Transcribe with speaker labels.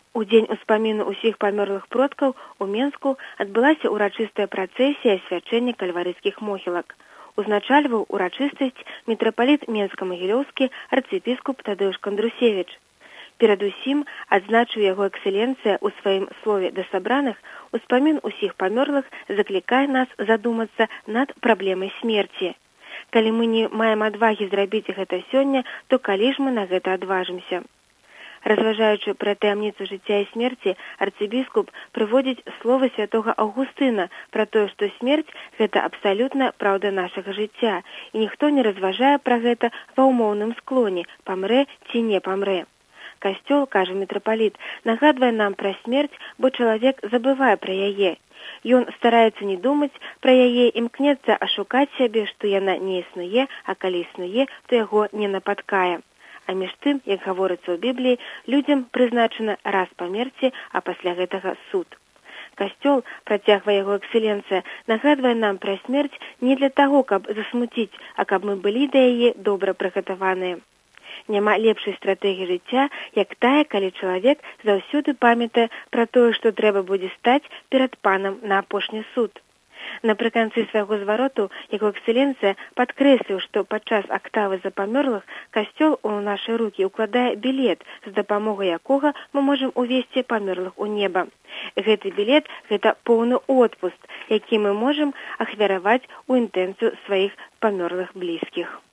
Speaker 1: У дзень успаміну ўсіх памёрлых продкаў у Менску адбылася ўрачыстая працэсія асвячэння кальварыйскіх могілак. Узначальваў урачыстасць мітрапаліт Менска-Магілёўскі арцыепіскоп Тадэўш Кандрусевіч. Перадусім адзначыў яго эксцэленцыя ў сваім слове да сабраных, успамін усіх памёрлых заклікае нас задумацца над праблемай смерці. Калі мы не маем адвагі зрабіць гэта сёння, то калі ж мы на гэта адважымся? Разважаючы пра таямніцу жыцця і смерці, арцыбіскуп прыводзіць словы святога Аўгустына пра тое, што смерць – гэта абсалютна праўда нашага жыцця, і ніхто не разважае пра гэта ва ўмоўным склоне, памрэ ці не памрэ. Касцёл, кажа мітрапаліт, нагадвае нам пра смерць, бо чалавек забывае пра яе. Ён стараецца не думаць пра яе, імкнецца ашукаць сябе, што яна не існуе, а калі існуе, то яго не напаткае. А між тым, як гаворыцца ў Бібліі, людзям прызначана раз памерці, а пасля гэтага суд. Касцёл, працягвае яго эксцэленцыя, нагадвае нам пра смерць не для таго, каб засмуціць, а каб мы былі да яе добра прыгатаваныя. Няма лепшай стратэгіі жыцця, як тая, калі чалавек заўсёды памятае пра тое, што трэба будзе стаць перад панам на апошні суд. Напрыканцы свайго звароту яго эксцэленцыя падкрэсліў, што падчас актавы за памёрлых касцёл у нашы рукі ўкладае білет, з дапамогай якога мы можам увесці памёрлых у неба. Гэты білет – гэта поўны отпуск, які мы можам ахвяраваць у інтэнцыю сваіх памёрлых блізкіх.